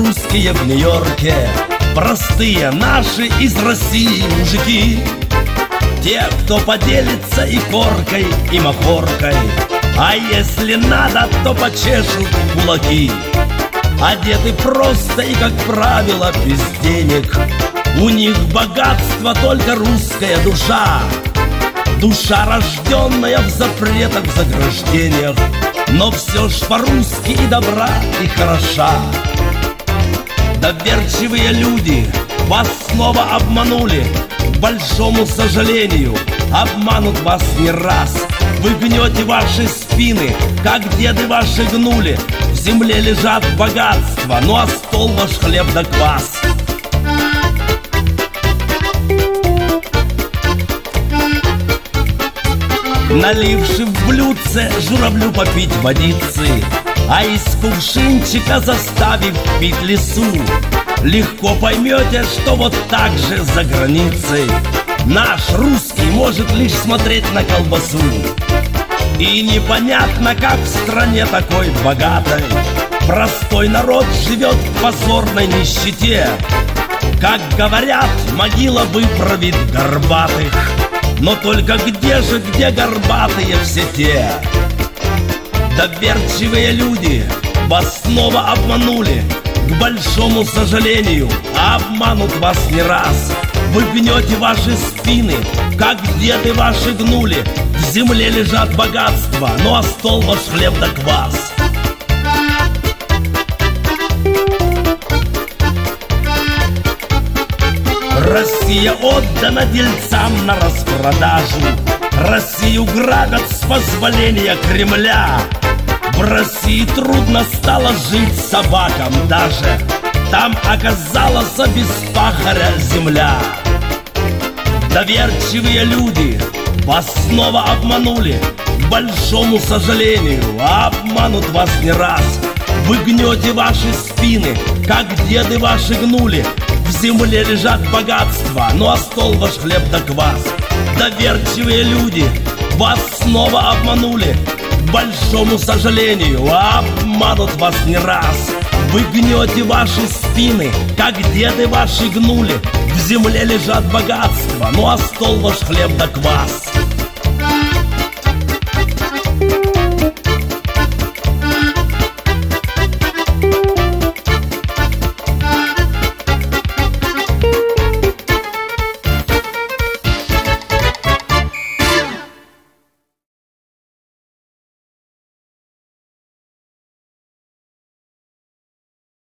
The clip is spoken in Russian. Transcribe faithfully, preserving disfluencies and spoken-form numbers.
русские в Нью-Йорке, простые наши из России мужики. Те, кто поделится и коркой, и махоркой, а если надо, то почешут кулаки. Одеты просто и, как правило, без денег. У них богатство только русская душа, душа, рожденная в запретах, в заграждениях, но все ж по-русски и добра, и хороша. Доверчивые люди вас снова обманули. К большому сожалению, обманут вас не раз. Вы гнете ваши спины, как деды ваши гнули. В земле лежат богатства, ну а стол ваш хлеб да квас. Наливши в блюдце журавлю попить водицы, а из кувшинчика заставив пить лису, легко поймете, что вот так же за границей наш русский может лишь смотреть на колбасу. И непонятно, как в стране такой богатой простой народ живет в позорной нищете. Как говорят, могила выправит горбатых, но только где же, где горбатые все те? Доверчивые люди вас снова обманули. К большому сожалению, обманут вас не раз. Вы гнете ваши спины, как деды ваши гнули. В земле лежат богатства, ну а стол ваш хлеб да квас. Россия отдана дельцам на распродажу. Россию грабят с позволения Кремля. В России трудно стало жить собакам даже. Там оказалась без пахаря земля. Доверчивые люди вас снова обманули. К большому сожалению, обманут вас не раз. Вы гнете ваши спины, как деды ваши гнули. В земле лежат богатства, ну а стол ваш хлеб да квас. Доверчивые люди вас снова обманули. К большому сожалению, обманут вас не раз. Вы гнете ваши спины, как деды ваши гнули. В земле лежат богатства, ну а стол ваш хлеб да квас.